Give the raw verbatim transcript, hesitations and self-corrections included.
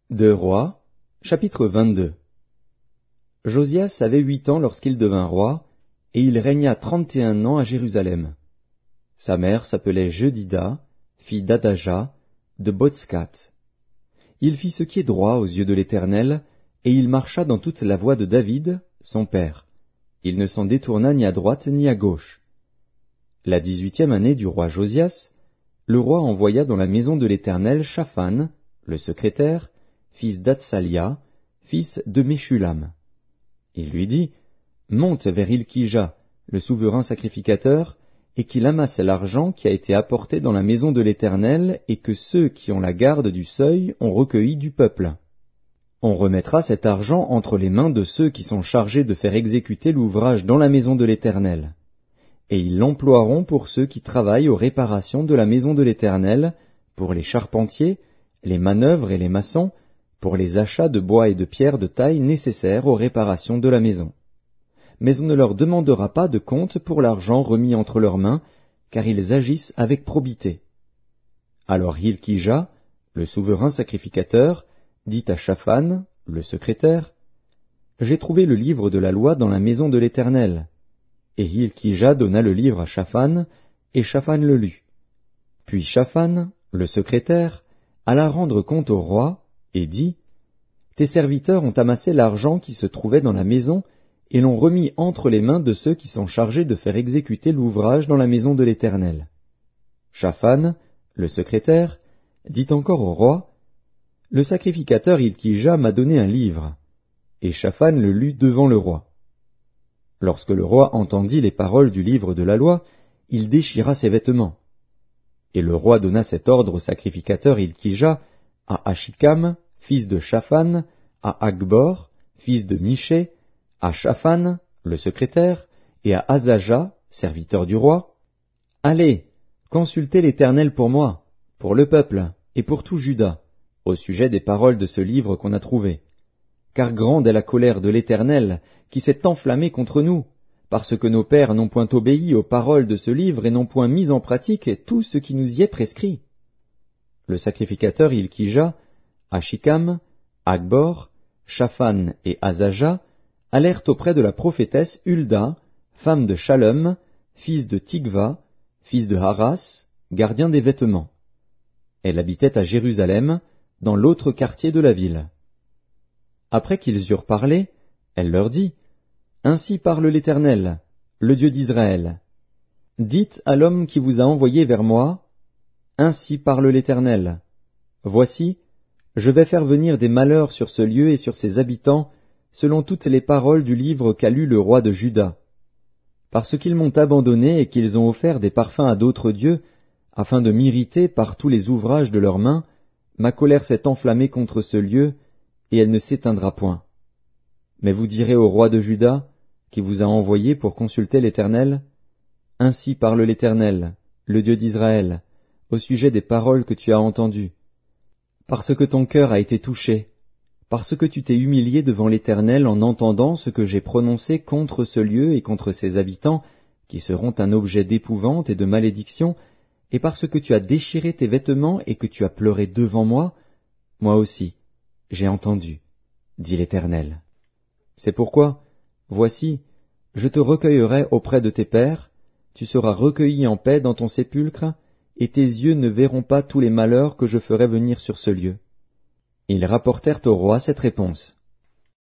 Deux Rois, chapitre vingt-deux. Josias avait huit ans lorsqu'il devint roi, et il régna trente et un ans à Jérusalem. Sa mère s'appelait Jedida, fille d'Adaja, de Botscat. Il fit ce qui est droit aux yeux de l'Éternel, et il marcha dans toute la voie de David, son père. Il ne s'en détourna ni à droite ni à gauche. La dix-huitième année du roi Josias, le roi envoya dans la maison de l'Éternel Shaphan, le secrétaire, fils d'Atsalia, fils de Meshulam. Il lui dit, « Monte vers Ilkija, le souverain sacrificateur, et qu'il amasse l'argent qui a été apporté dans la maison de l'Éternel et que ceux qui ont la garde du seuil ont recueilli du peuple. On remettra cet argent entre les mains de ceux qui sont chargés de faire exécuter l'ouvrage dans la maison de l'Éternel. Et ils l'emploieront pour ceux qui travaillent aux réparations de la maison de l'Éternel, pour les charpentiers, les manœuvres et les maçons, pour les achats de bois et de pierres de taille nécessaires aux réparations de la maison. Mais on ne leur demandera pas de compte pour l'argent remis entre leurs mains, car ils agissent avec probité. » Alors Hilkija, le souverain sacrificateur, dit à Shaphan, le secrétaire, « J'ai trouvé le livre de la loi dans la maison de l'Éternel. » Et Hilkija donna le livre à Shaphan, et Shaphan le lut. Puis Shaphan, le secrétaire, alla rendre compte au roi, et dit, « Tes serviteurs ont amassé l'argent qui se trouvait dans la maison, et l'ont remis entre les mains de ceux qui sont chargés de faire exécuter l'ouvrage dans la maison de l'Éternel. » Shaphan, le secrétaire, dit encore au roi, « Le sacrificateur Hilkija m'a donné un livre. » Et Shaphan le lut devant le roi. Lorsque le roi entendit les paroles du livre de la loi, il déchira ses vêtements. Et le roi donna cet ordre au sacrificateur Hilkija, à Achikam, fils de Shaphan, à Akbor, fils de Miché, à Shaphan, le secrétaire, et à Azaja, serviteur du roi, « Allez, consultez l'Éternel pour moi, pour le peuple, et pour tout Juda, au sujet des paroles de ce livre qu'on a trouvé. Car grande est la colère de l'Éternel, qui s'est enflammée contre nous, parce que nos pères n'ont point obéi aux paroles de ce livre et n'ont point mis en pratique tout ce qui nous y est prescrit. » Le sacrificateur Hilkija, Achikam, Akbor, Shaphan et Azaja allèrent auprès de la prophétesse Hulda, femme de Shallum, fils de Tikva, fils de Haras, gardien des vêtements. Elle habitait à Jérusalem, dans l'autre quartier de la ville. Après qu'ils eurent parlé, elle leur dit, « Ainsi parle l'Éternel, le Dieu d'Israël. Dites à l'homme qui vous a envoyé vers moi, « Ainsi parle l'Éternel. Voici, je vais faire venir des malheurs sur ce lieu et sur ses habitants, selon toutes les paroles du livre qu'a lu le roi de Juda. Parce qu'ils m'ont abandonné et qu'ils ont offert des parfums à d'autres dieux, afin de m'irriter par tous les ouvrages de leurs mains, ma colère s'est enflammée contre ce lieu, et elle ne s'éteindra point. Mais vous direz au roi de Juda, qui vous a envoyé pour consulter l'Éternel, « Ainsi parle l'Éternel, le Dieu d'Israël, au sujet des paroles que tu as entendues. Parce que ton cœur a été touché, parce que tu t'es humilié devant l'Éternel en entendant ce que j'ai prononcé contre ce lieu et contre ses habitants, qui seront un objet d'épouvante et de malédiction, et parce que tu as déchiré tes vêtements et que tu as pleuré devant moi, moi aussi, j'ai entendu, dit l'Éternel. C'est pourquoi, voici, je te recueillerai auprès de tes pères, tu seras recueilli en paix dans ton sépulcre, et tes yeux ne verront pas tous les malheurs que je ferai venir sur ce lieu. » Ils rapportèrent au roi cette réponse.